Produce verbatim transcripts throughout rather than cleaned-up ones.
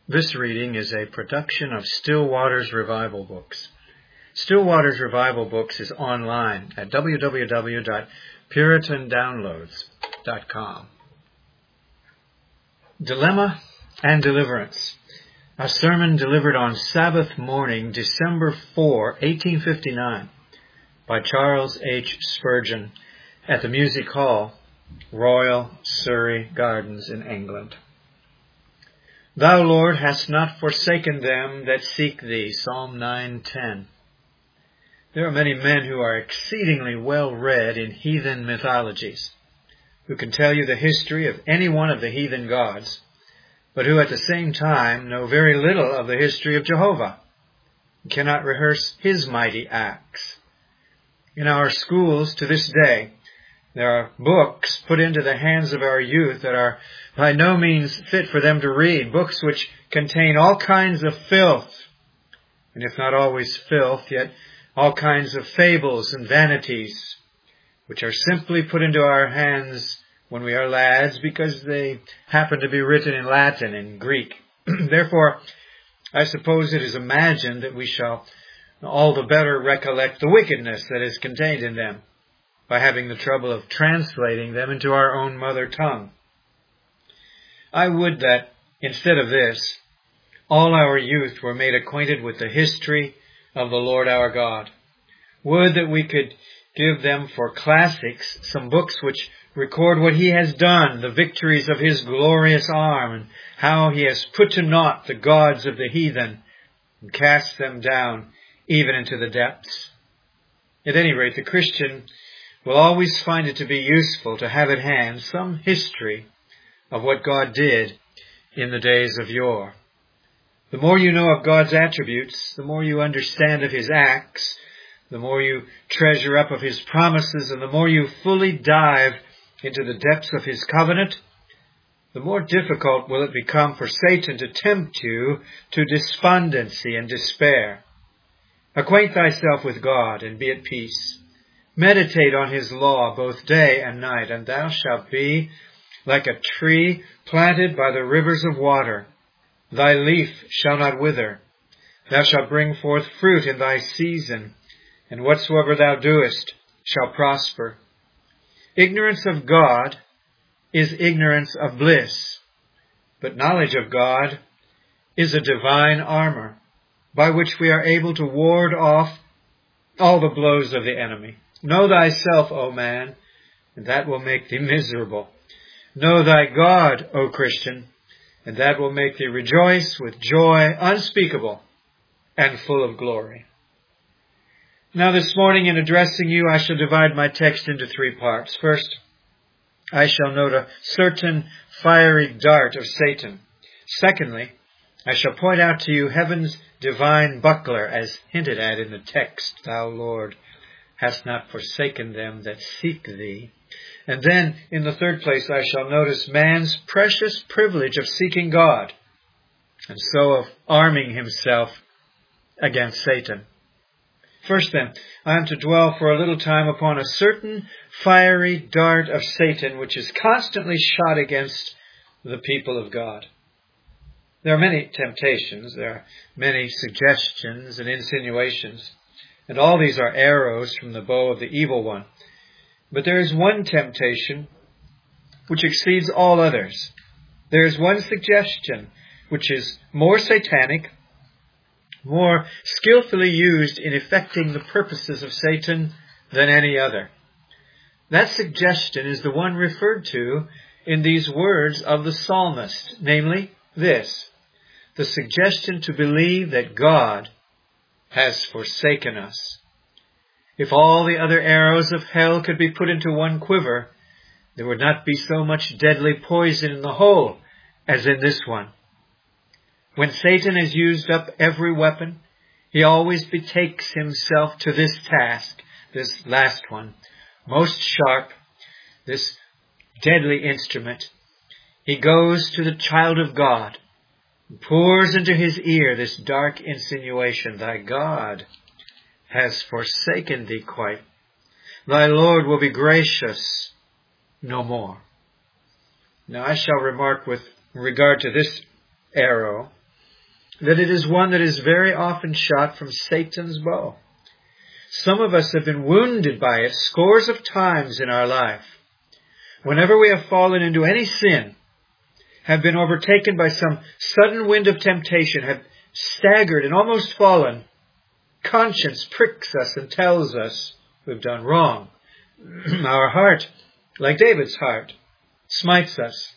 This reading is a production of Still Waters Revival Books. Still Waters Revival Books is online at w w w dot puritan downloads dot com. Dilemma and Deliverance. A sermon delivered on Sabbath morning, December fourth, eighteen fifty-nine, by Charles H. Spurgeon at the Music Hall, Royal Surrey Gardens in England. Thou, Lord, hast not forsaken them that seek thee, Psalm nine ten. There are many men who are exceedingly well read in heathen mythologies, who can tell you the history of any one of the heathen gods, but who at the same time know very little of the history of Jehovah, and cannot rehearse his mighty acts. In our schools to this day, there are books put into the hands of our youth that are by no means fit for them to read, books which contain all kinds of filth, and if not always filth, yet all kinds of fables and vanities, which are simply put into our hands when we are lads because they happen to be written in Latin and Greek. Therefore, I suppose it is imagined that we shall all the better recollect the wickedness that is contained in them by having the trouble of translating them into our own mother tongue. I would that, instead of this, all our youth were made acquainted with the history of the Lord our God. Would that we could give them for classics some books which record what he has done, the victories of his glorious arm, and how he has put to naught the gods of the heathen and cast them down even into the depths. At any rate, the Christian will always find it to be useful to have at hand some history of what God did in the days of yore. The more you know of God's attributes, the more you understand of his acts, the more you treasure up of his promises, and the more you fully dive into the depths of his covenant, the more difficult will it become for Satan to tempt you to despondency and despair. Acquaint thyself with God and be at peace. Meditate on his law both day and night, and thou shalt be like a tree planted by the rivers of water. Thy leaf shall not wither. Thou shalt bring forth fruit in thy season, and whatsoever thou doest shall prosper. Ignorance of God is ignorance of bliss, but knowledge of God is a divine armor by which we are able to ward off all the blows of the enemy. Know thyself, O man, and that will make thee miserable. Know thy God, O Christian, and that will make thee rejoice with joy unspeakable and full of glory. Now this morning in addressing you, I shall divide my text into three parts. First, I shall note a certain fiery dart of Satan. Secondly, I shall point out to you heaven's divine buckler as hinted at in the text, Thou, Lord, hast not forsaken them that seek thee. And then, in the third place, I shall notice man's precious privilege of seeking God, and so of arming himself against Satan. First then, I am to dwell for a little time upon a certain fiery dart of Satan which is constantly shot against the people of God. There are many temptations, there are many suggestions and insinuations, and all these are arrows from the bow of the evil one. But there is one temptation which exceeds all others. There is one suggestion which is more satanic, more skillfully used in effecting the purposes of Satan than any other. That suggestion is the one referred to in these words of the psalmist, namely this: the suggestion to believe that God has forsaken us. If all the other arrows of hell could be put into one quiver, there would not be so much deadly poison in the whole as in this one. When Satan has used up every weapon, he always betakes himself to this task, this last one, most sharp, this deadly instrument. He goes to the child of God, pours into his ear this dark insinuation: Thy God has forsaken thee quite. Thy Lord will be gracious no more. Now I shall remark with regard to this arrow that it is one that is very often shot from Satan's bow. Some of us have been wounded by it scores of times in our life. Whenever we have fallen into any sin, have been overtaken by some sudden wind of temptation, have staggered and almost fallen, conscience pricks us and tells us we've done wrong. Our heart, like David's heart, smites us.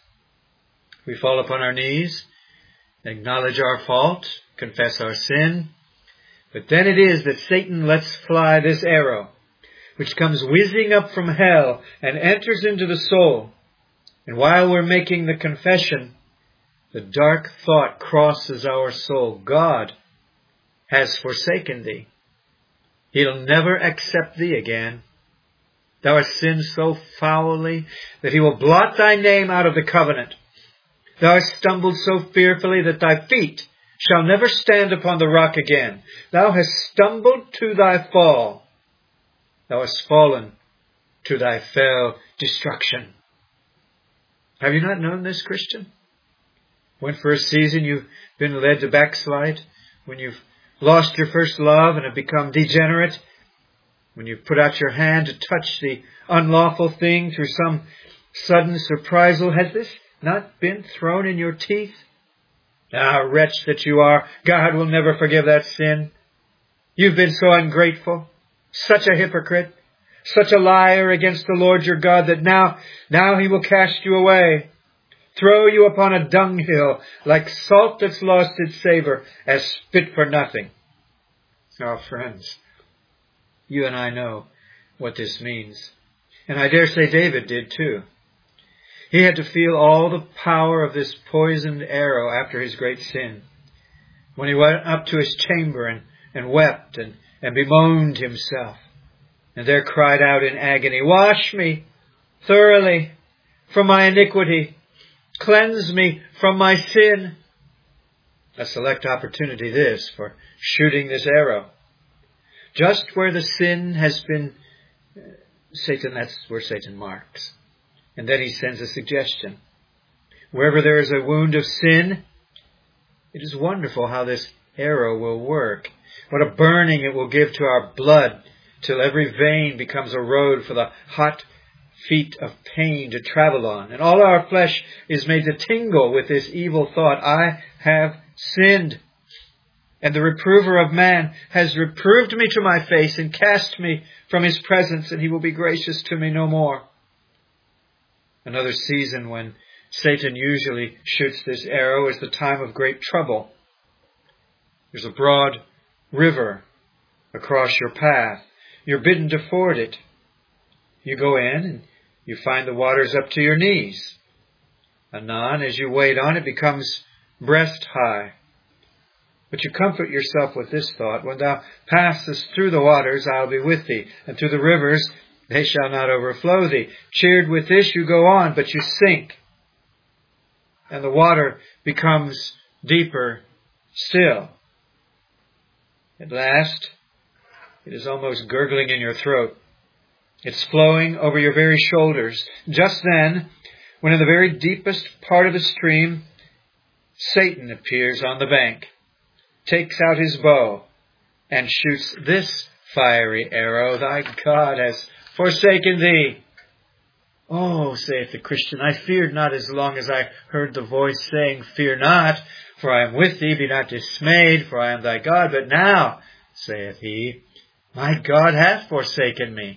We fall upon our knees, acknowledge our fault, confess our sin. But then it is that Satan lets fly this arrow, which comes whizzing up from hell and enters into the soul. And while we're making the confession, the dark thought crosses our soul. God has forsaken thee. He'll never accept thee again. Thou hast sinned so foully that he will blot thy name out of the covenant. Thou hast stumbled so fearfully that thy feet shall never stand upon the rock again. Thou hast stumbled to thy fall. Thou hast fallen to thy fell destruction. Have you not known this, Christian? When for a season you've been led to backslide, when you've lost your first love and have become degenerate, when you've put out your hand to touch the unlawful thing through some sudden surprisal, has this not been thrown in your teeth? Ah, wretch that you are, God will never forgive that sin. You've been so ungrateful, such a hypocrite, such a liar against the Lord your God that now, now he will cast you away, throw you upon a dunghill like salt that's lost its savor, as fit for nothing. Oh, friends, you and I know what this means. And I dare say David did too. He had to feel all the power of this poisoned arrow after his great sin. When he went up to his chamber and, and wept and, and bemoaned himself, and there cried out in agony, "Wash me thoroughly from my iniquity. Cleanse me from my sin." A select opportunity this for shooting this arrow. Just where the sin has been, Satan, that's where Satan marks. And then he sends a suggestion. Wherever there is a wound of sin, it is wonderful how this arrow will work. What a burning it will give to our blood, till every vein becomes a road for the hot feet of pain to travel on. And all our flesh is made to tingle with this evil thought, I have sinned. And the reprover of man has reproved me to my face and cast me from his presence, and he will be gracious to me no more. Another season when Satan usually shoots this arrow is the time of great trouble. There's a broad river across your path. You're bidden to ford it. You go in and you find the waters up to your knees. Anon, as you wade on, it becomes breast high. But you comfort yourself with this thought, when thou passest through the waters, I'll be with thee, and through the rivers, they shall not overflow thee. Cheered with this, you go on, but you sink. And the water becomes deeper still. At last, it is almost gurgling in your throat. It's flowing over your very shoulders. Just then, when in the very deepest part of the stream, Satan appears on the bank, takes out his bow, and shoots this fiery arrow. Thy God has forsaken thee. Oh, saith the Christian, I feared not as long as I heard the voice saying, Fear not, for I am with thee, be not dismayed, for I am thy God. But now, saith he, my God hath forsaken me.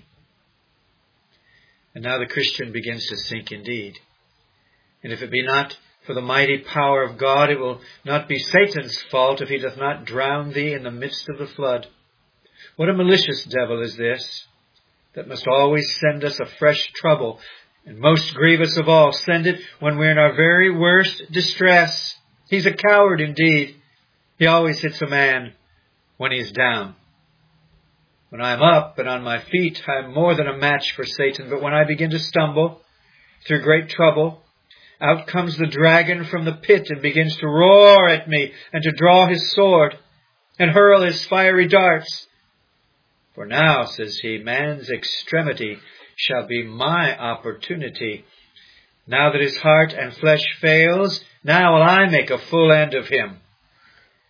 And now the Christian begins to sink indeed. And if it be not for the mighty power of God, it will not be Satan's fault if he doth not drown thee in the midst of the flood. What a malicious devil is this, that must always send us a fresh trouble, and most grievous of all, send it when we're in our very worst distress. He's a coward indeed. He always hits a man when he's down. When I'm up and on my feet, I'm more than a match for Satan. But when I begin to stumble through great trouble, out comes the dragon from the pit and begins to roar at me and to draw his sword and hurl his fiery darts. For now, says he, man's extremity shall be my opportunity. Now that his heart and flesh fails, now will I make a full end of him.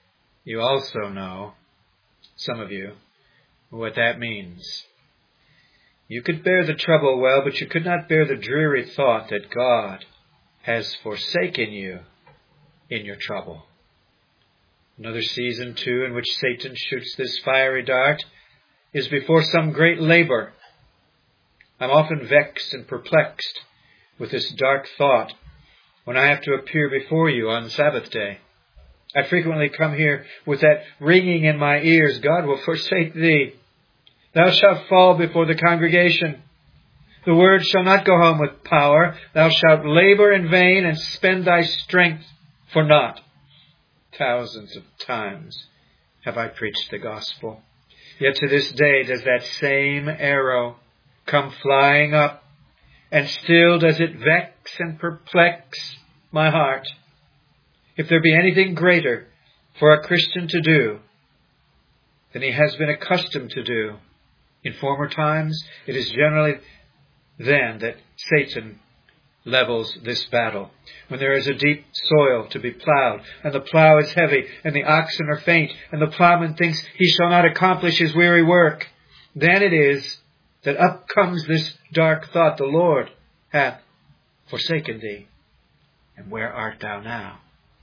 You also know, some of you, what that means. You could bear the trouble well, but you could not bear the dreary thought that God has forsaken you in your trouble. Another season, too, in which Satan shoots this fiery dart is before some great labor. I'm often vexed and perplexed with this dark thought when I have to appear before you on Sabbath day. I frequently come here with that ringing in my ears, God will forsake thee. Thou shalt fall before the congregation. The word shall not go home with power. Thou shalt labor in vain and spend thy strength for naught. Thousands of times have I preached the gospel. Yet to this day does that same arrow come flying up, and still does it vex and perplex my heart. If there be anything greater for a Christian to do than he has been accustomed to do in former times, it is generally then that Satan levels this battle. When there is a deep soil to be plowed, and the plow is heavy, and the oxen are faint, and the plowman thinks he shall not accomplish his weary work, then it is that up comes this dark thought, the Lord hath forsaken thee, and where art thou now?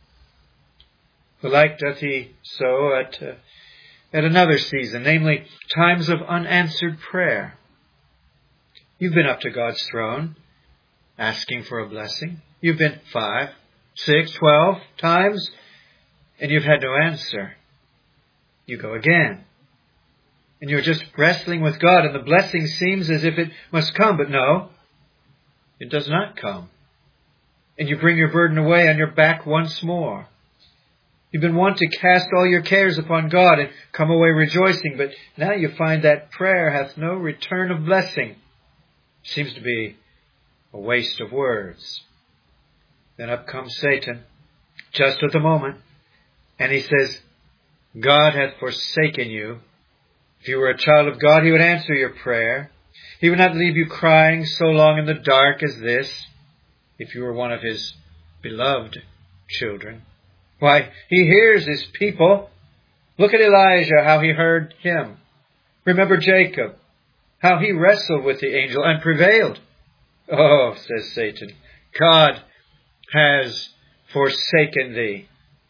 The like doth he so at, uh, at another season, namely times of unanswered prayer. You've been up to God's throne, asking for a blessing. You've been five, six, twelve times, and you've had no answer. You go again, and you're just wrestling with God, and the blessing seems as if it must come, but no, it does not come. And you bring your burden away on your back once more. You've been wont to cast all your cares upon God and come away rejoicing, but now you find that prayer hath no return of blessing. Seems to be a waste of words. Then up comes Satan, just at the moment, and he says, God hath forsaken you. If you were a child of God, he would answer your prayer. He would not leave you crying so long in the dark as this, if you were one of his beloved children. Why, he hears his people. Look at Elijah, how he heard him. Remember Jacob, how he wrestled with the angel and prevailed. Oh, says Satan, God has forsaken thee.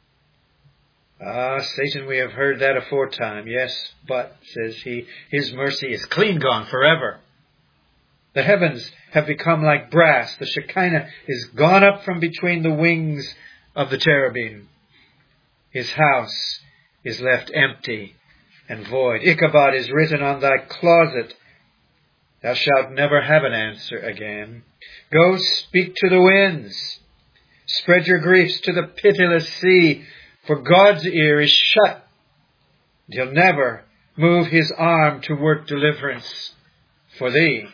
Ah, Satan, we have heard that aforetime. Yes, but, says he, his mercy is clean gone forever. The heavens have become like brass. The Shekinah is gone up from between the wings of the cherubim. His house is left empty and void. Ichabod is written on thy closet. Thou shalt never have an answer again. Go speak to the winds. Spread your griefs to the pitiless sea, for God's ear is shut. He'll never move his arm to work deliverance for thee.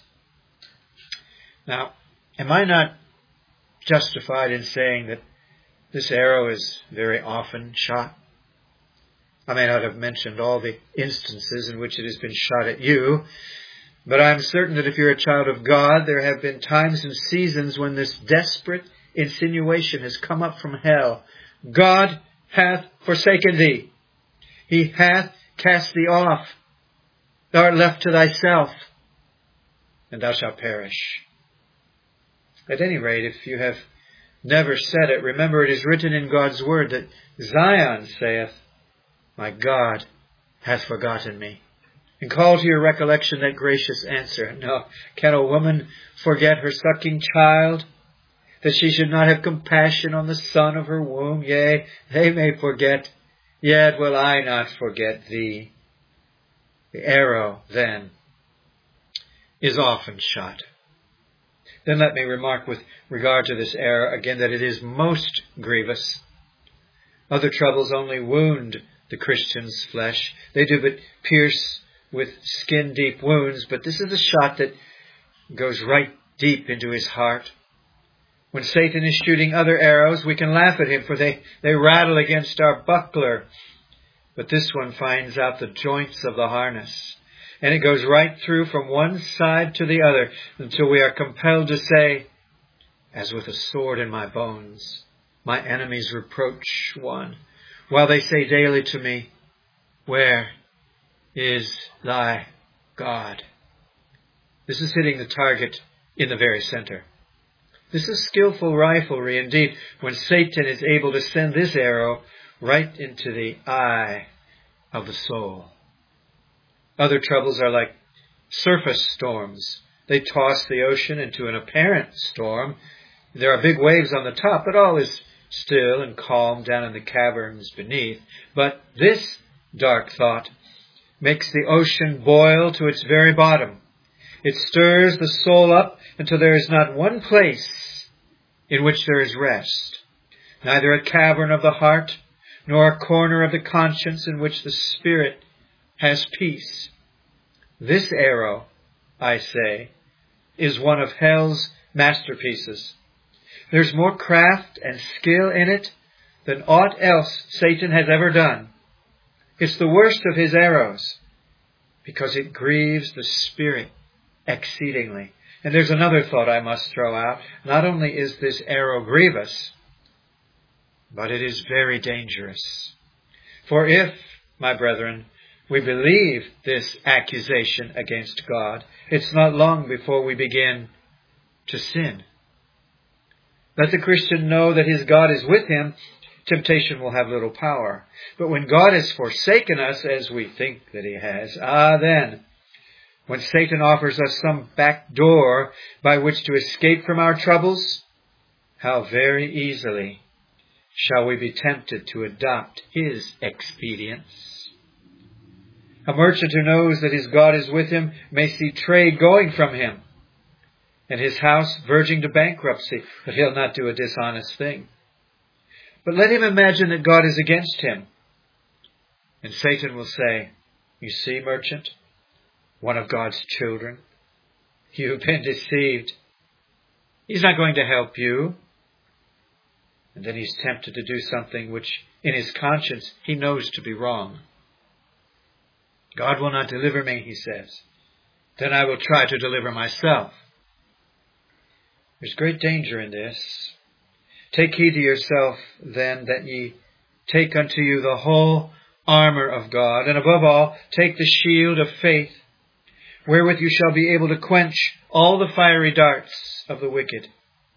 Now, am I not justified in saying that this arrow is very often shot? I may not have mentioned all the instances in which it has been shot at you, but I'm certain that if you're a child of God, there have been times and seasons when this desperate insinuation has come up from hell. God hath forsaken thee. He hath cast thee off. Thou art left to thyself, and thou shalt perish. At any rate, if you have never said it, remember it is written in God's word that Zion saith, my God hath forgotten me. And call to your recollection that gracious answer. No, can a woman forget her sucking child, that she should not have compassion on the son of her womb? Yea, they may forget, yet will I not forget thee. The arrow, then, is often shot. Then let me remark with regard to this error again that it is most grievous. Other troubles only wound the Christian's flesh. They do but pierce with skin-deep wounds, but this is a shot that goes right deep into his heart. When Satan is shooting other arrows, we can laugh at him, for they, they rattle against our buckler. But this one finds out the joints of the harness, and it goes right through from one side to the other until we are compelled to say, as with a sword in my bones, my enemies reproach one. while they say daily to me, where is thy God? This is hitting the target in the very center. This is skillful riflery indeed, when Satan is able to send this arrow right into the eye of the soul. Other troubles are like surface storms. They toss the ocean into an apparent storm. There are big waves on the top, but all is still and calm down in the caverns beneath. But this dark thought makes the ocean boil to its very bottom. It stirs the soul up until there is not one place in which there is rest, neither a cavern of the heart, nor a corner of the conscience in which the spirit has peace. This arrow, I say, is one of hell's masterpieces. There's more craft and skill in it than aught else Satan has ever done. It's the worst of his arrows because it grieves the spirit exceedingly. And there's another thought I must throw out. Not only is this arrow grievous, but it is very dangerous. For if, my brethren, we believe this accusation against God, it's not long before we begin to sin. Let the Christian know that his God is with him, temptation will have little power. But when God has forsaken us, as we think that he has, ah then, when Satan offers us some back door by which to escape from our troubles, how very easily shall we be tempted to adopt his expedients. A merchant who knows that his God is with him may see trade going from him and his house verging to bankruptcy, but he'll not do a dishonest thing. But let him imagine that God is against him. And Satan will say, you see, merchant, one of God's children, you've been deceived. He's not going to help you. And then he's tempted to do something which in his conscience he knows to be wrong. God will not deliver me, he says. Then I will try to deliver myself. There's great danger in this. Take heed to yourself, then, that ye take unto you the whole armor of God, and above all, take the shield of faith, wherewith you shall be able to quench all the fiery darts of the wicked.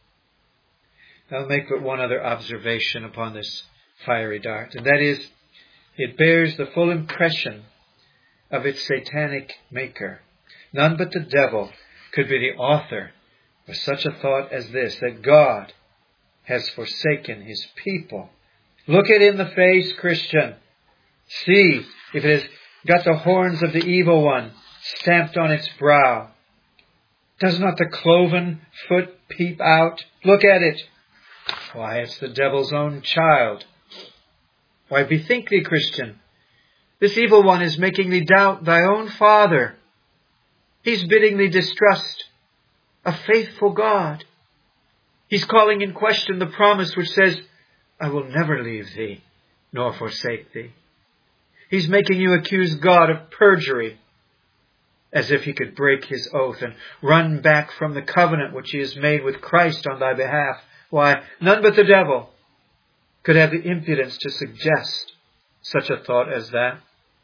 I'll make but one other observation upon this fiery dart, and that is, it bears the full impression of its satanic maker. None but the devil could be the author of such a thought as this, that God has forsaken his people. Look it in the face, Christian. See if it has got the horns of the evil one stamped on its brow. Does not the cloven foot peep out? Look at it. Why, it's the devil's own child. Why, bethink thee, Christian. This evil one is making thee doubt thy own Father. He's bidding thee distrust a faithful God. He's calling in question the promise which says, I will never leave thee, nor forsake thee. He's making you accuse God of perjury, as if he could break his oath and run back from the covenant which he has made with Christ on thy behalf. Why, none but the devil could have the impudence to suggest such a thought as that.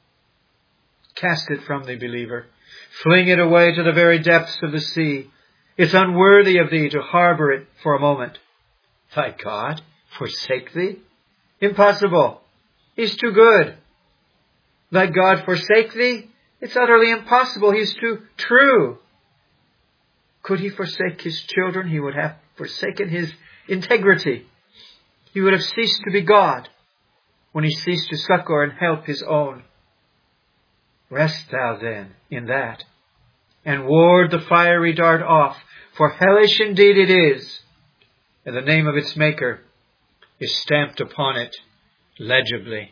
Cast it from thee, believer. Fling it away to the very depths of the sea. It's unworthy of thee to harbor it for a moment. Thy God forsake thee? Impossible. He's too good. Thy God forsake thee? It's utterly impossible. He's too true. Could he forsake his children? He would have forsaken his integrity. He would have ceased to be God when he ceased to succor and help his own. Rest thou then in that, and ward the fiery dart off, for hellish indeed it is, and the name of its maker is stamped upon it legibly.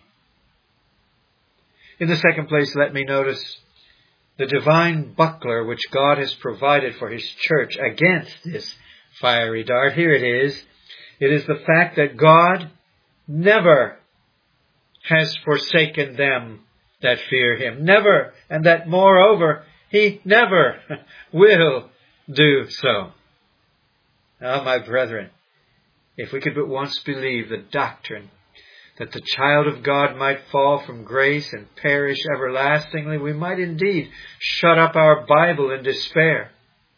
In the second place, let me notice the divine buckler which God has provided for his church against this fiery dart. Here it is. It is the fact that God never has forsaken them that fear him. Never. And that moreover, he never will do so. Now, my brethren, if we could but once believe the doctrine that the child of God might fall from grace and perish everlastingly, we might indeed shut up our Bible in despair.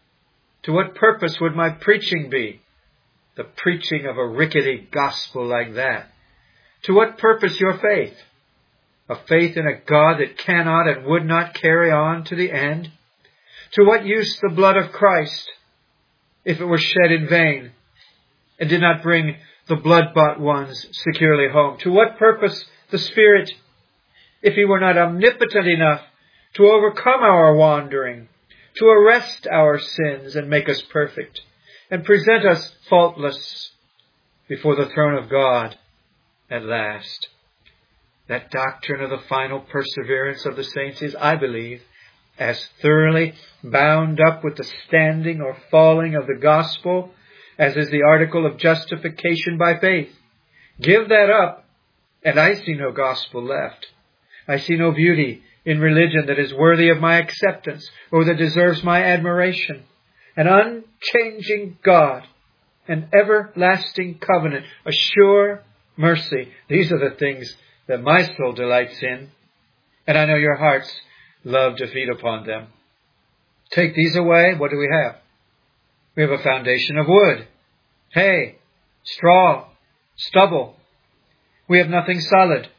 To what purpose would my preaching be? The preaching of a rickety gospel like that. To what purpose your faith? A faith in a God that cannot and would not carry on to the end? To what use the blood of Christ, if it were shed in vain, and did not bring the blood-bought ones securely home? To what purpose the Spirit, if He were not omnipotent enough to overcome our wandering, to arrest our sins and make us perfect, and present us faultless before the throne of God at last? That doctrine of the final perseverance of the saints is, I believe, as thoroughly bound up with the standing or falling of the gospel as is the article of justification by faith. Give that up, and I see no gospel left. I see no beauty in religion that is worthy of my acceptance or that deserves my admiration. An unchanging God, an everlasting covenant, a sure mercy. These are the things that my soul delights in, and I know your hearts love to feed upon them. Take these away, what do we have? We have a foundation of wood, hay, straw, stubble. We have nothing solid.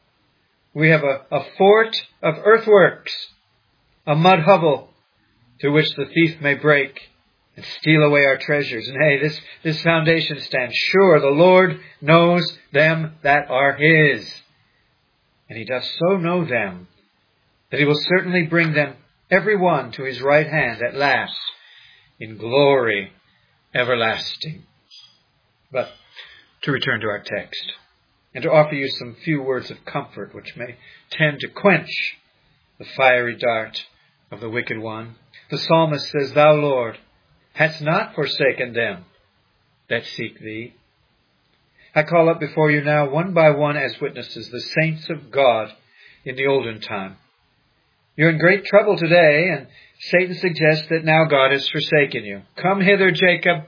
We have a, a fort of earthworks, a mud hovel through which the thief may break and steal away our treasures. And hey, this, this foundation stands sure. The Lord knows them that are His. And He does so know them that He will certainly bring them, every one, to His right hand at last, in glory everlasting. But to return to our text, and to offer you some few words of comfort which may tend to quench the fiery dart of the wicked one. The psalmist says, Thou, Lord, hast not forsaken them that seek Thee. I call up before you now, one by one, as witnesses, the saints of God in the olden time. You're in great trouble today, and Satan suggests that now God has forsaken you. Come hither, Jacob.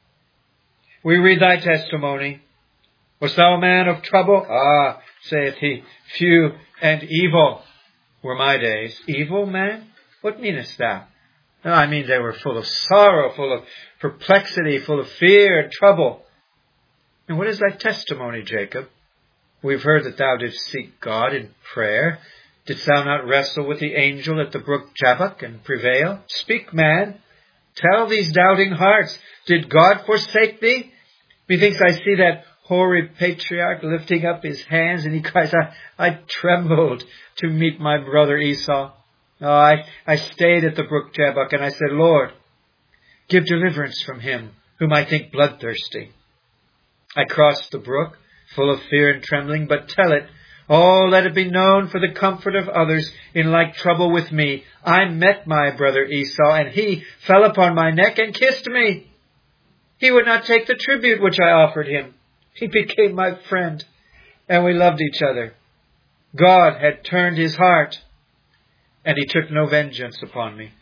We read thy testimony. Wast thou a man of trouble? Ah, saith he, few and evil were my days. Evil, man? What meanest thou? No, I mean they were full of sorrow, full of perplexity, full of fear and trouble. And what is thy testimony, Jacob? We've heard that thou didst seek God in prayer. Didst thou not wrestle with the angel at the brook Jabbok and prevail? Speak, man. Tell these doubting hearts, did God forsake thee? Methinks I see that hoary patriarch lifting up his hands, and he cries, I, I trembled to meet my brother Esau. Oh, I, I stayed at the brook Jabbok, and I said, Lord, give deliverance from him whom I think bloodthirsty. I crossed the brook, full of fear and trembling, but tell it, oh, let it be known for the comfort of others in like trouble with me. I met my brother Esau, and he fell upon my neck and kissed me. He would not take the tribute which I offered him. He became my friend, and we loved each other. God had turned his heart, and he took no vengeance upon me.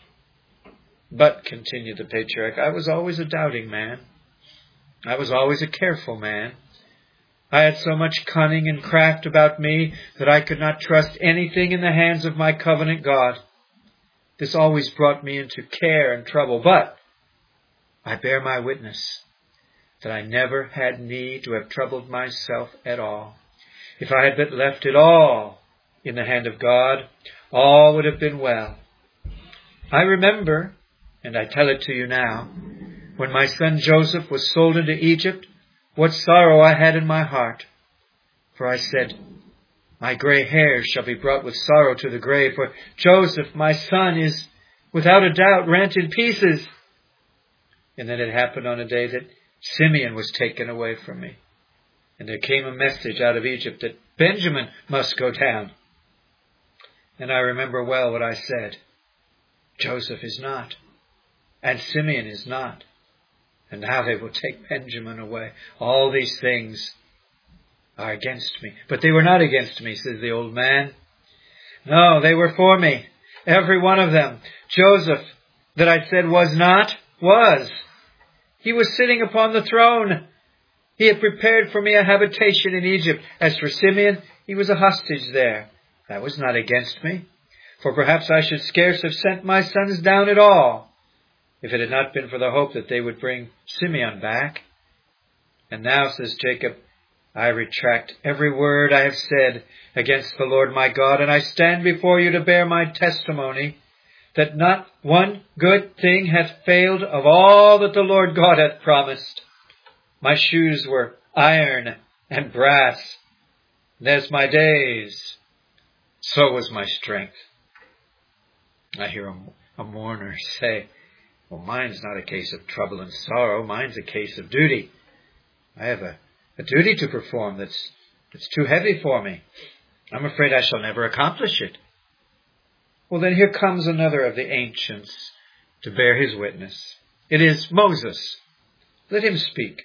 But, continued the patriarch, I was always a doubting man. I was always a careful man. I had so much cunning and craft about me that I could not trust anything in the hands of my covenant God. This always brought me into care and trouble, but I bear my witness that I never had need to have troubled myself at all. If I had but left it all in the hand of God, all would have been well. I remember, and I tell it to you now, when my son Joseph was sold into Egypt, what sorrow I had in my heart. For I said, my gray hairs shall be brought with sorrow to the grave, for Joseph, my son, is without a doubt rent in pieces. And then it happened on a day that Simeon was taken away from me. And there came a message out of Egypt that Benjamin must go down. And I remember well what I said. Joseph is not, and Simeon is not. And now they will take Benjamin away. All these things are against me. But they were not against me, says the old man. No, they were for me. Every one of them. Joseph, that I said was not, was. He was sitting upon the throne. He had prepared for me a habitation in Egypt. As for Simeon, he was a hostage there. That was not against me, for perhaps I should scarce have sent my sons down at all, if it had not been for the hope that they would bring Simeon back. And now, says Jacob, I retract every word I have said against the Lord my God, and I stand before you to bear my testimony, that not one good thing hath failed of all that the Lord God hath promised. My shoes were iron and brass, and as my days, so was my strength. I hear a, a mourner say, well, mine's not a case of trouble and sorrow, mine's a case of duty. I have a, a duty to perform that's, that's too heavy for me. I'm afraid I shall never accomplish it. Well, then here comes another of the ancients to bear his witness. It is Moses. Let him speak.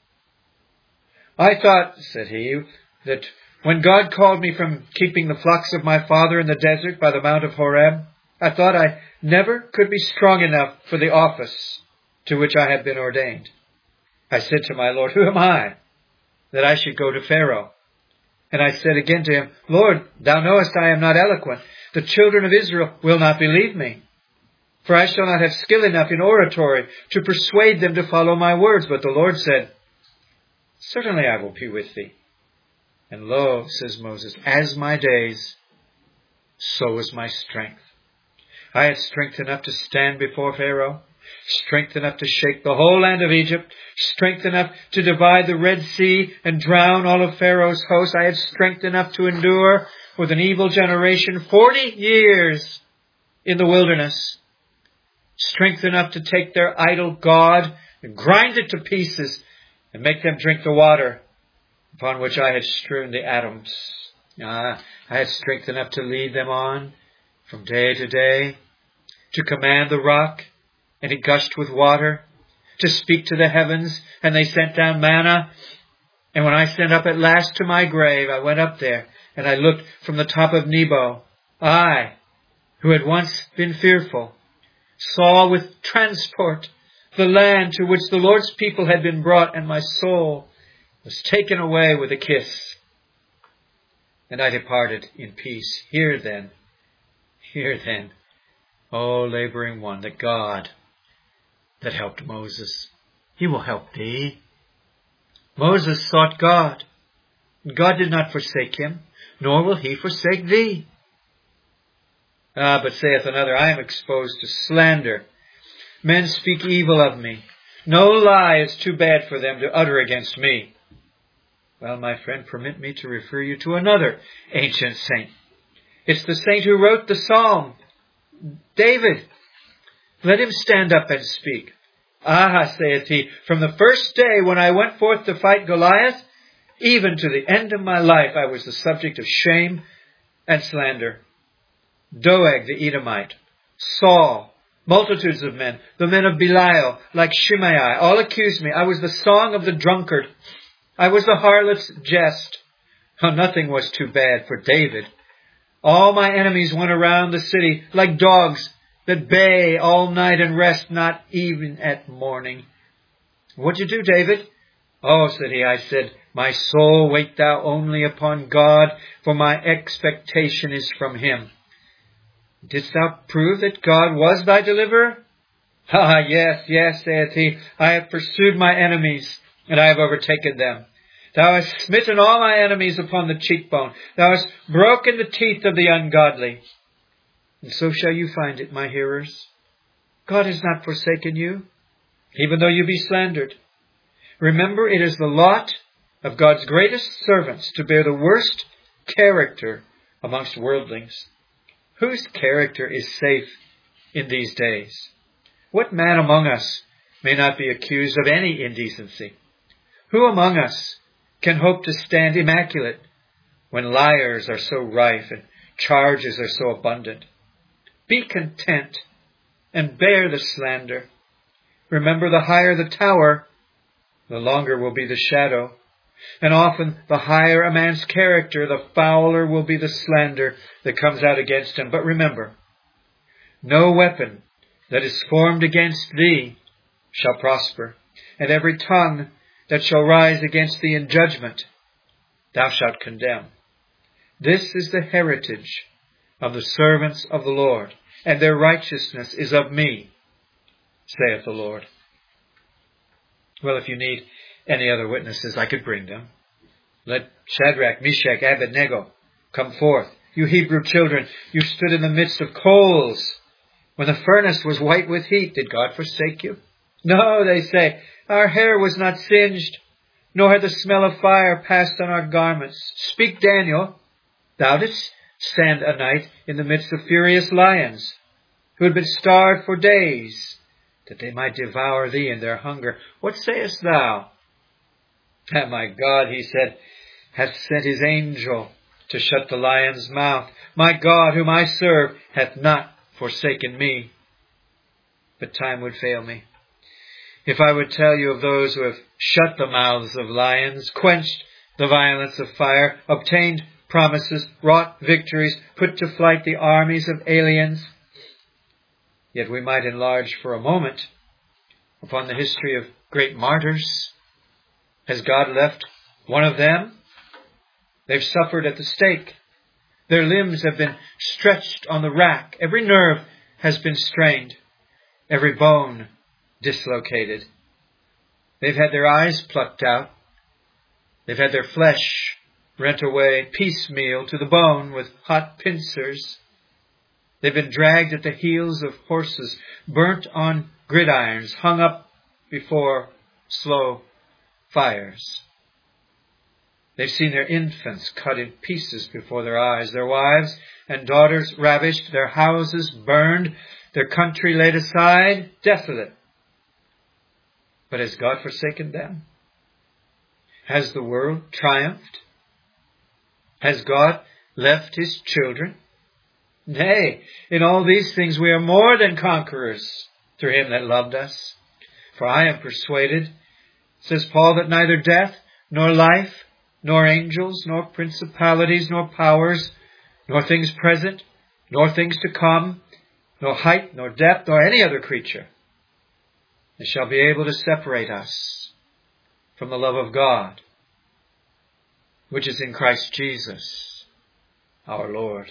I thought, said he, that when God called me from keeping the flocks of my father in the desert by the Mount of Horeb, I thought I never could be strong enough for the office to which I had been ordained. I said to my Lord, who am I, that I should go to Pharaoh? And I said again to him, Lord, thou knowest I am not eloquent. The children of Israel will not believe me. For I shall not have skill enough in oratory to persuade them to follow my words. But the Lord said, certainly I will be with thee. And lo, says Moses, as my days, so is my strength. I had strength enough to stand before Pharaoh, strength enough to shake the whole land of Egypt, strength enough to divide the Red Sea and drown all of Pharaoh's host. I had strength enough to endure with an evil generation forty years in the wilderness. Strength enough to take their idol God and grind it to pieces and make them drink the water upon which I had strewn the atoms. Ah, I had strength enough to lead them on from day to day, to command the rock, and it gushed with water, to speak to the heavens, and they sent down manna. And when I sent up at last to my grave, I went up there, and I looked from the top of Nebo. I, who had once been fearful, saw with transport the land to which the Lord's people had been brought, and my soul was taken away with a kiss. And I departed in peace. Hear then, hear then, O laboring one, the God that helped Moses, he will help thee. Moses sought God, and God did not forsake him, nor will he forsake thee. Ah, but saith another, I am exposed to slander. Men speak evil of me. No lie is too bad for them to utter against me. Well, my friend, permit me to refer you to another ancient saint. It's the saint who wrote the psalm, David. Let him stand up and speak. Ah, saith he, from the first day when I went forth to fight Goliath, even to the end of my life, I was the subject of shame and slander. Doeg the Edomite, Saul, multitudes of men, the men of Belial, like Shimei, all accused me. I was the song of the drunkard. I was the harlot's jest. Oh, nothing was too bad for David. All my enemies went around the city like dogs that bay all night and rest not even at morning. What'd you do, David? Oh, said he, I said, my soul wait thou only upon God, for my expectation is from him. Didst thou prove that God was thy deliverer? Ah, yes, yes, saith he, I have pursued my enemies, and I have overtaken them. Thou hast smitten all my enemies upon the cheekbone. Thou hast broken the teeth of the ungodly. And so shall you find it, my hearers. God has not forsaken you, even though you be slandered. Remember, it is the lot of God's greatest servants to bear the worst character amongst worldlings. Whose character is safe in these days? What man among us may not be accused of any indecency? Who among us can hope to stand immaculate when liars are so rife and charges are so abundant? Be content and bear the slander. Remember, the higher the tower, the longer will be the shadow. And often the higher a man's character, the fouler will be the slander that comes out against him. But remember, no weapon that is formed against thee shall prosper, and every tongue that shall rise against thee in judgment, thou shalt condemn. This is the heritage of the servants of the Lord, and their righteousness is of me, saith the Lord. Well, if you need any other witnesses, I could bring them. Let Shadrach, Meshach, Abednego come forth. You Hebrew children, you stood in the midst of coals when the furnace was white with heat. Did God forsake you? No, they say, our hair was not singed, nor had the smell of fire passed on our garments. Speak, Daniel, thou didst stand a night in the midst of furious lions, who had been starved for days, that they might devour thee in their hunger. What sayest thou? Ah, my God, he said, hath sent his angel to shut the lion's mouth. My God, whom I serve, hath not forsaken me. But time would fail me if I would tell you of those who have shut the mouths of lions, quenched the violence of fire, obtained promises, wrought victories, put to flight the armies of aliens. Yet we might enlarge for a moment upon the history of great martyrs. Has God left one of them? They've suffered at the stake. Their limbs have been stretched on the rack. Every nerve has been strained. Every bone dislocated. They've had their eyes plucked out. They've had their flesh rent away piecemeal to the bone with hot pincers. They've been dragged at the heels of horses, burnt on gridirons, hung up before slow fires. They've seen their infants cut in pieces before their eyes, their wives and daughters ravished, their houses burned, their country laid aside, desolate. But has God forsaken them? Has the world triumphed? Has God left his children? Nay, in all these things we are more than conquerors through him that loved us. For I am persuaded, says Paul, that neither death, nor life, nor angels, nor principalities, nor powers, nor things present, nor things to come, nor height, nor depth, nor any other creature, they shall be able to separate us from the love of God, which is in Christ Jesus, our Lord.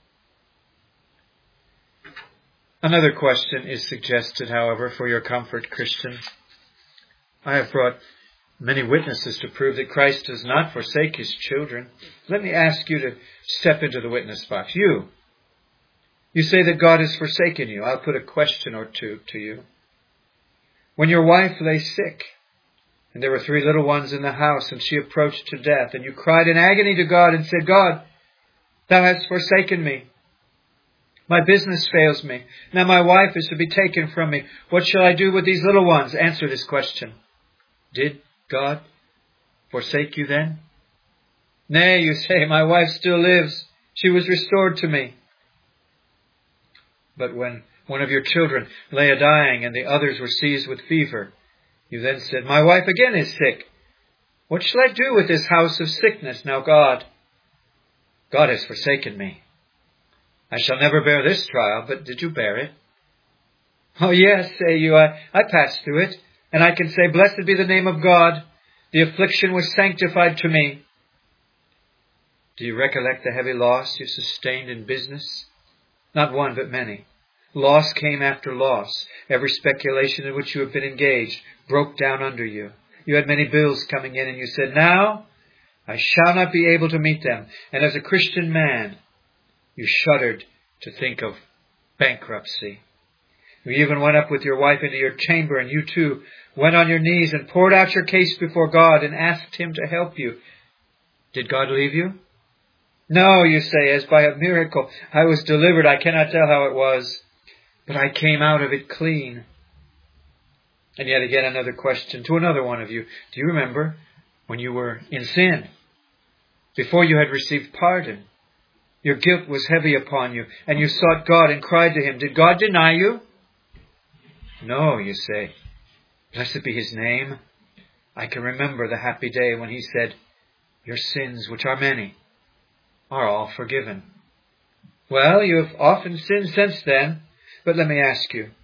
Another question is suggested, however, for your comfort, Christian. I have brought many witnesses to prove that Christ does not forsake his children. Let me ask you to step into the witness box. You, you say that God has forsaken you. I'll put a question or two to you. When your wife lay sick, and there were three little ones in the house, and she approached to death, and you cried in agony to God and said, God, thou hast forsaken me. My business fails me. Now my wife is to be taken from me. What shall I do with these little ones? Answer this question. Did God forsake you then? Nay, you say, my wife still lives. She was restored to me. But when one of your children lay a-dying and the others were seized with fever, you then said, my wife again is sick. What shall I do with this house of sickness? Now God, God has forsaken me. I shall never bear this trial, but did you bear it? Oh yes, say you, I, I passed through it, and I can say, blessed be the name of God. The affliction was sanctified to me. Do you recollect the heavy loss you sustained in business? Not one, but many. Loss came after loss. Every speculation in which you have been engaged broke down under you. You had many bills coming in, and you said, now I shall not be able to meet them. And as a Christian man, you shuddered to think of bankruptcy. You even went up with your wife into your chamber, and you too went on your knees and poured out your case before God and asked him to help you. Did God leave you? No, you say, as by a miracle I was delivered. I cannot tell how it was, but I came out of it clean. And yet again another question to another one of you. Do you remember when you were in sin, before you had received pardon? Your guilt was heavy upon you, and you sought God and cried to him. Did God deny you? No, you say. Blessed be his name. I can remember the happy day when he said, your sins, which are many, are all forgiven. Well, you have often sinned since then, but let me ask you,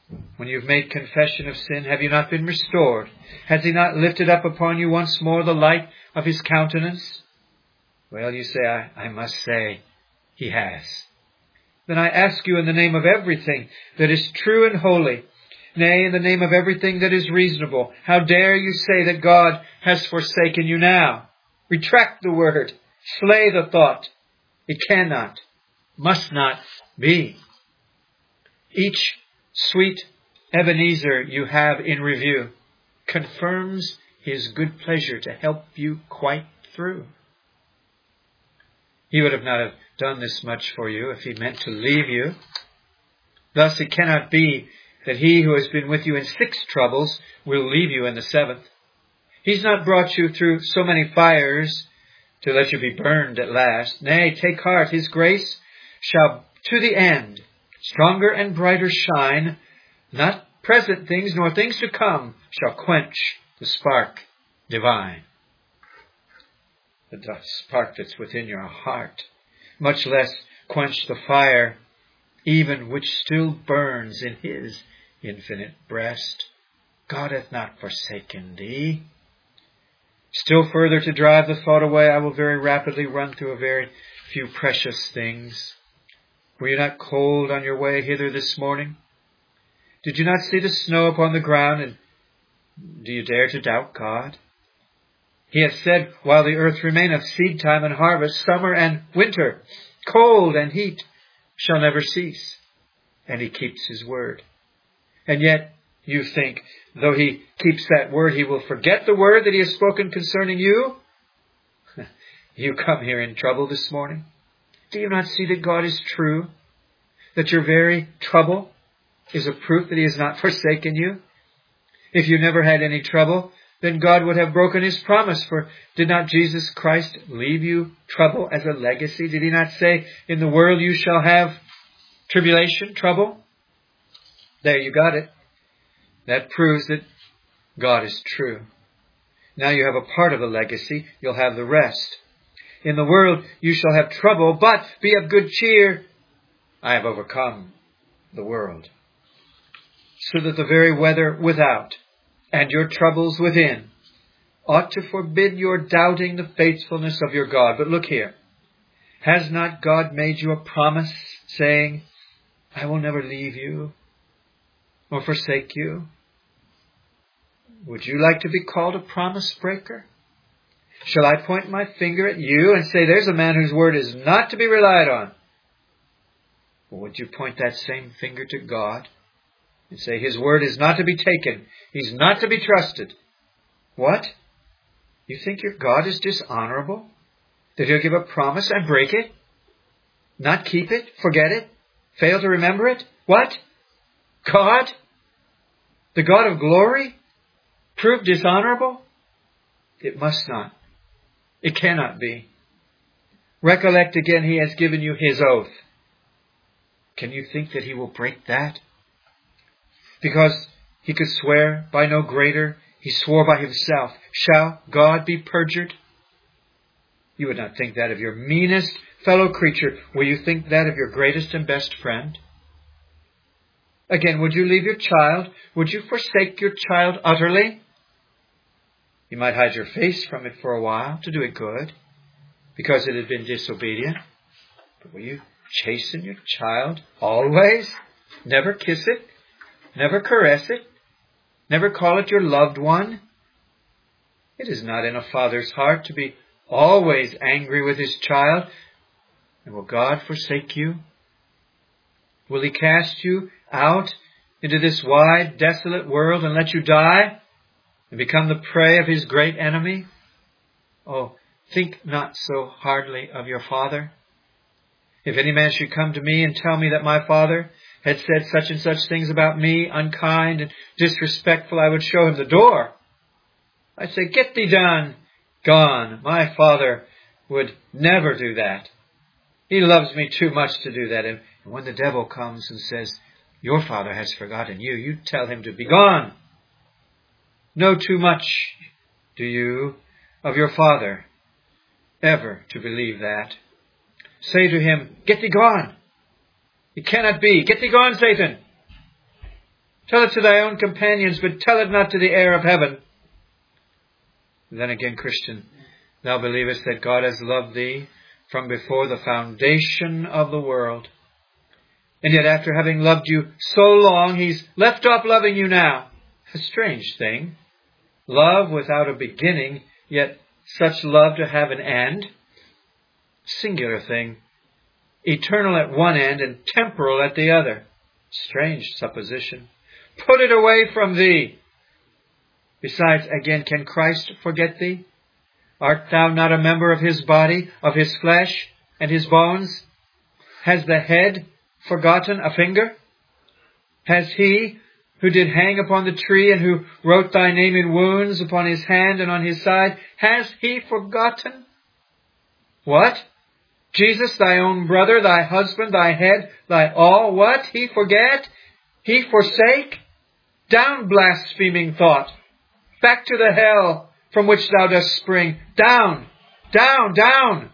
When you've made confession of sin, have you not been restored? Has He not lifted up upon you once more the light of His countenance? Well, you say, I, I must say, He has. Then I ask you in the name of everything that is true and holy, nay, in the name of everything that is reasonable, how dare you say that God has forsaken you now? Retract the word. Slay the thought. It cannot, must not be. Each sweet Ebenezer you have in review confirms His good pleasure to help you quite through. He would have not have done this much for you if He meant to leave you. Thus it cannot be that He who has been with you in six troubles will leave you in the seventh. He's not brought you through so many fires to let you be burned at last. Nay, take heart, His grace shall to the end stronger and brighter shine. Not present things nor things to come shall quench the spark divine. The spark that's within your heart, much less quench the fire, even which still burns in His infinite breast. God hath not forsaken thee. Still further to drive the thought away, I will very rapidly run through a very few precious things. Were you not cold on your way hither this morning? Did you not see the snow upon the ground, and do you dare to doubt God? He hath said, while the earth remaineth, seed time and harvest, summer and winter, cold and heat shall never cease. And He keeps His word. And yet you think, though He keeps that word, He will forget the word that He has spoken concerning you? You come here in trouble this morning. Do you not see that God is true? That your very trouble is a proof that He has not forsaken you? If you never had any trouble, then God would have broken His promise. For did not Jesus Christ leave you trouble as a legacy? Did He not say, in the world you shall have tribulation, trouble? There, you got it. That proves that God is true. Now you have a part of the legacy. You'll have the rest. In the world you shall have trouble, but be of good cheer. I have overcome the world. So that the very weather without and your troubles within ought to forbid your doubting the faithfulness of your God. But look here. Has not God made you a promise, saying, I will never leave you or forsake you? Would you like to be called a promise breaker? Shall I point my finger at you and say, there's a man whose word is not to be relied on? Or would you point that same finger to God and say, His word is not to be taken. He's not to be trusted. What? You think your God is dishonorable? That He'll give a promise and break it? Not keep it? Forget it? Fail to remember it? What? God? The God of glory? Prove dishonorable? It must not. It cannot be. Recollect again, He has given you His oath. Can you think that He will break that? Because He could swear by no greater, He swore by Himself. Shall God be perjured? You would not think that of your meanest fellow creature. Will you think that of your greatest and best friend? Again, would you leave your child? Would you forsake your child utterly? You might hide your face from it for a while to do it good, because it had been disobedient. But will you chasten your child always? Never kiss it? Never caress it? Never call it your loved one? It is not in a father's heart to be always angry with his child. And will God forsake you? Will He cast you out into this wide, desolate world and let you die and become the prey of His great enemy? Oh, think not so hardly of your Father. If any man should come to me and tell me that my Father had said such and such things about me, unkind and disrespectful, I would show him the door. I'd say, get thee done, gone. My Father would never do that. He loves me too much to do that. And when the devil comes and says, your Father has forgotten you, you tell him to be gone. Know too much, do you, of your Father, ever to believe that. Say to him, get thee gone. It cannot be. Get thee gone, Satan. Tell it to thy own companions, but tell it not to the air of heaven. Then again, Christian, thou believest that God has loved thee from before the foundation of the world. And yet after having loved you so long, he's left off loving you now. A strange thing. Love without a beginning, yet such love to have an end. Singular thing. Eternal at one end and temporal at the other. Strange supposition. Put it away from thee. Besides, again, can Christ forget thee? Art thou not a member of his body, of his flesh and his bones? Has the head forgotten a finger? Has he who did hang upon the tree and who wrote thy name in wounds upon his hand and on his side, has he forgotten? What? Jesus, thy own brother, thy husband, thy head, thy all, what? He forget? He forsake? Down, blaspheming thought! Back to the hell from which thou dost spring! Down! Down! Down!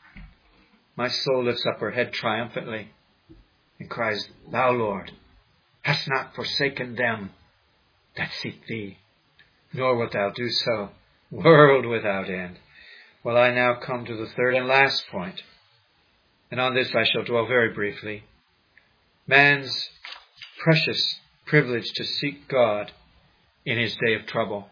My soul lifts up her head triumphantly and cries, Thou, Lord, hast not forsaken them that seek thee, nor wilt thou do so, world without end. Well, I now come to the third and last point, and on this I shall dwell very briefly. Man's precious privilege to seek God in his day of trouble.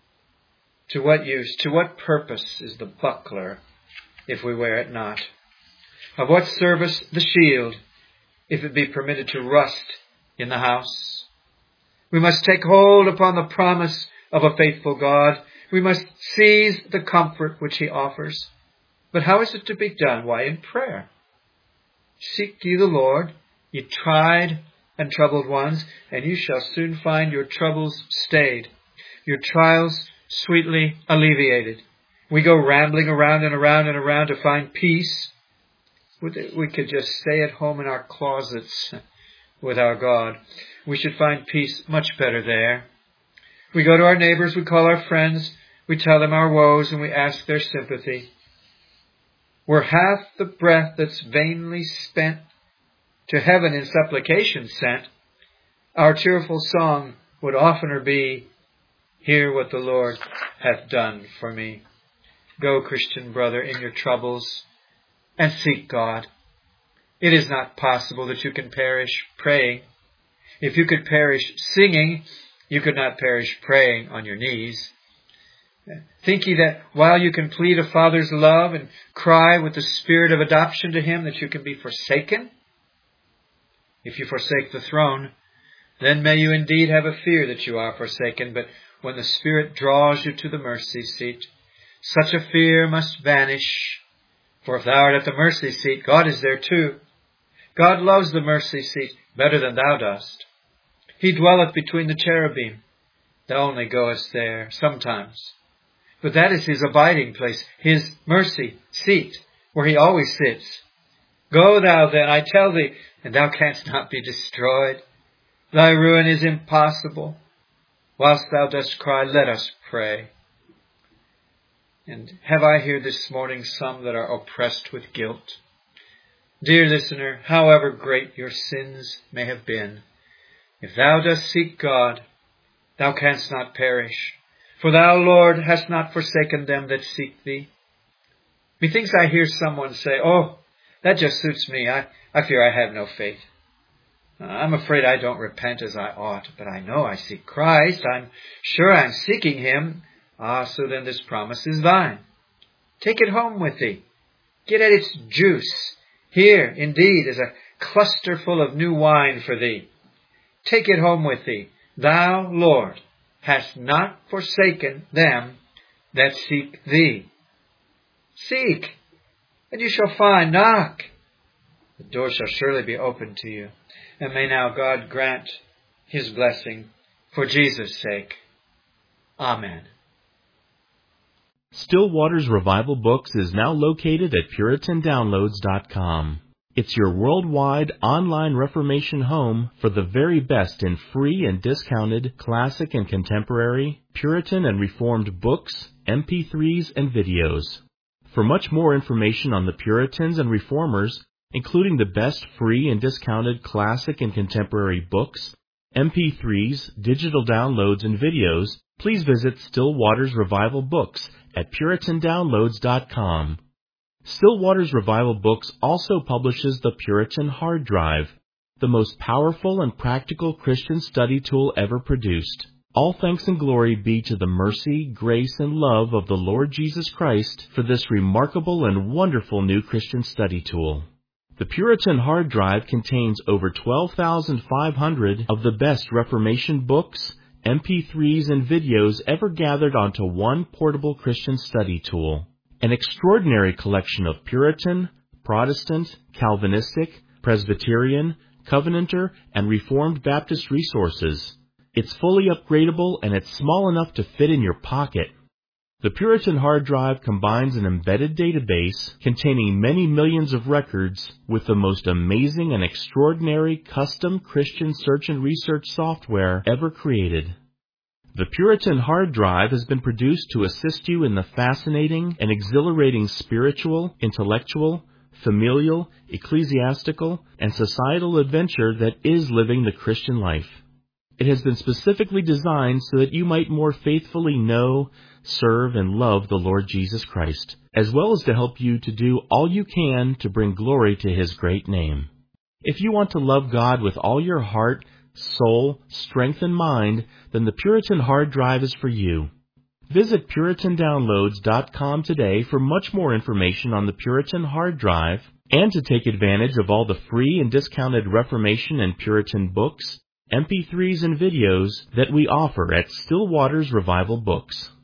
To what use, to what purpose is the buckler if we wear it not? Of what service the shield if it be permitted to rust in the house? We must take hold upon the promise of a faithful God. We must seize the comfort which he offers. But how is it to be done? Why, in prayer. Seek ye the Lord, ye tried and troubled ones, and you shall soon find your troubles stayed, your trials sweetly alleviated. We go rambling around and around and around to find peace. We could just stay at home in our closets with our God. We should find peace much better there. We go to our neighbors, we call our friends, we tell them our woes, and we ask their sympathy. Were half the breath that's vainly spent to heaven in supplication sent, our cheerful song would oftener be, Hear what the Lord hath done for me. Go, Christian brother, in your troubles, and seek God. It is not possible that you can perish praying. If you could perish singing, you could not perish praying on your knees. Think ye that while you can plead a father's love and cry with the spirit of adoption to him, that you can be forsaken? If you forsake the throne, then may you indeed have a fear that you are forsaken, but when the Spirit draws you to the mercy seat, such a fear must vanish. For if thou art at the mercy seat, God is there too. God loves the mercy seat better than thou dost. He dwelleth between the cherubim. Thou only goest there sometimes. But that is his abiding place, his mercy seat, where he always sits. Go thou then, I tell thee, and thou canst not be destroyed. Thy ruin is impossible. Whilst thou dost cry, let us pray. And have I here this morning some that are oppressed with guilt? Dear listener, however great your sins may have been, if thou dost seek God, thou canst not perish. For thou, Lord, hast not forsaken them that seek thee. Methinks I hear someone say, Oh, that just suits me. I, I fear I have no faith. I'm afraid I don't repent as I ought, but I know I seek Christ. I'm sure I'm seeking him. Ah, so then this promise is thine. Take it home with thee. Get at its juice. Here, indeed, is a cluster full of new wine for thee. Take it home with thee. Thou, Lord, hast not forsaken them that seek thee. Seek, and you shall find. Knock. The door shall surely be opened to you. And may now God grant his blessing for Jesus' sake. Amen. Still Waters Revival Books is now located at Puritan Downloads dot com. It's your worldwide online Reformation home for the very best in free and discounted classic and contemporary, Puritan and Reformed books, M P threes, and videos. For much more information on the Puritans and Reformers, including the best free and discounted classic and contemporary books, M P threes, digital downloads, and videos, please visit Still Waters Revival Books at Puritan Downloads dot com. Still Waters Revival Books also publishes the Puritan Hard Drive, the most powerful and practical Christian study tool ever produced. All thanks and glory be to the mercy, grace, and love of the Lord Jesus Christ for this remarkable and wonderful new Christian study tool. The Puritan Hard Drive contains over twelve thousand five hundred of the best Reformation books, M P threes, and videos ever gathered onto one portable Christian study tool. An extraordinary collection of Puritan, Protestant, Calvinistic, Presbyterian, Covenanter, and Reformed Baptist resources. It's fully upgradable and it's small enough to fit in your pocket. The Puritan Hard Drive combines an embedded database containing many millions of records with the most amazing and extraordinary custom Christian search and research software ever created. The Puritan Hard Drive has been produced to assist you in the fascinating and exhilarating spiritual, intellectual, familial, ecclesiastical, and societal adventure that is living the Christian life. It has been specifically designed so that you might more faithfully know, serve, and love the Lord Jesus Christ, as well as to help you to do all you can to bring glory to His great name. If you want to love God with all your heart, soul, strength, and mind, then the Puritan Hard Drive is for you. Visit Puritan Downloads dot com today for much more information on the Puritan Hard Drive and to take advantage of all the free and discounted Reformation and Puritan books, M P threes, and videos that we offer at Still Waters Revival Books.